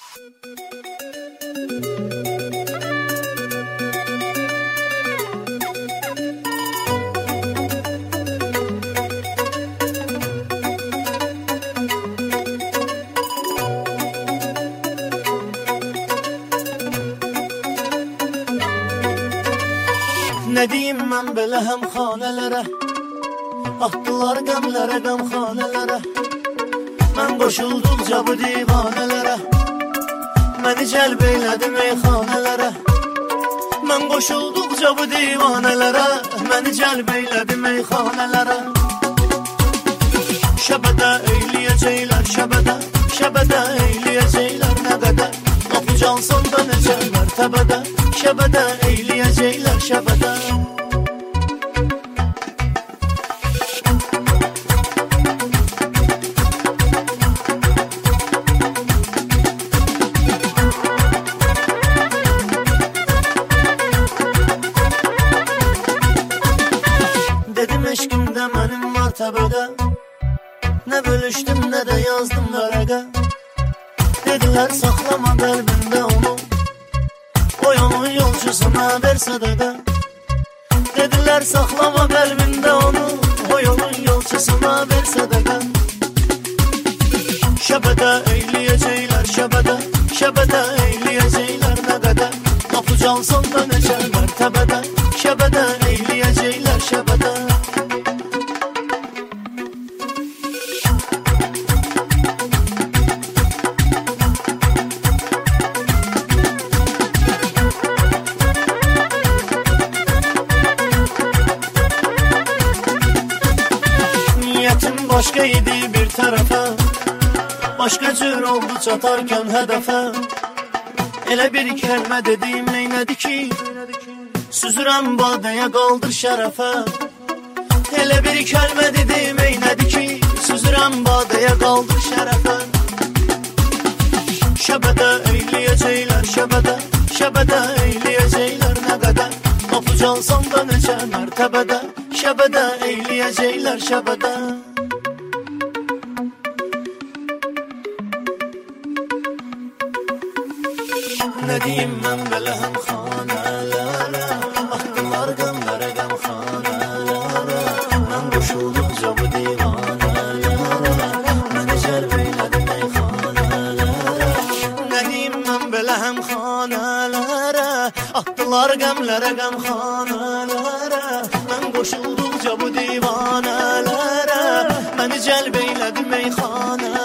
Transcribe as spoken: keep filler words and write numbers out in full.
Ne diyeyim ben böyle hem hanelere, attılar gamlere gamhanelere. Ben koşuldukça bu divanelere, beni celb eyledi meyhanelere. Ben koşuldukça bu divanelere, beni celb eyledi meyhanelere. Şəbədə eyləyəcəklər, şəbədə, şəbədə eyləyəcəklər nə qədər. Lafı cansın da necələr təbədə, şəbədə eyləyəcəklər, şəbədə. Dedim eşkimdə mənim var təbədə, ne bölüştüm ne de yazdım vərəqə. Dediler saklama qəlbində onu, o yolun yolcusuna ver sədəqə. Dediler saklama qəlbində onu, o yolun yolcusuna ver sədəqə. Şəbədə eyləyəcəklər, şəbədə, şəbədə eyləyəcəklər nə qədər. Lafı cansın da necələr təbədə, şəbədə eyləyəcəklər, şəbədə. Başka idi bir tarafa, başka cür oldu çatarken hedefe. Elə bir kəlmə dediyim neynədi ki, süzürəm badəyə qaldır şərəfə. Elə bir kəlmə dediyim neynədi ki, süzürəm badəyə qaldır şərəfə. Şəbədə eyləyəcəklər, şəbədə, şəbədə eyləyəcəklər nə qədər. Lafı cansan da necə mərtəbədə, şəbədə eyləyəcəklər, şəbədə. Ne diyeyim ben böyle hem hanelere, attılar gamlere gamhanelere. Ben koşuldukça bu divanelere, beni celb eyledi meyhanelere. Ne diyeyim ben böyle hem hanelere, attılar gamlere gamhanelere. Ben koşuldukça bu divanelere, beni celb eyledi meyhanelere.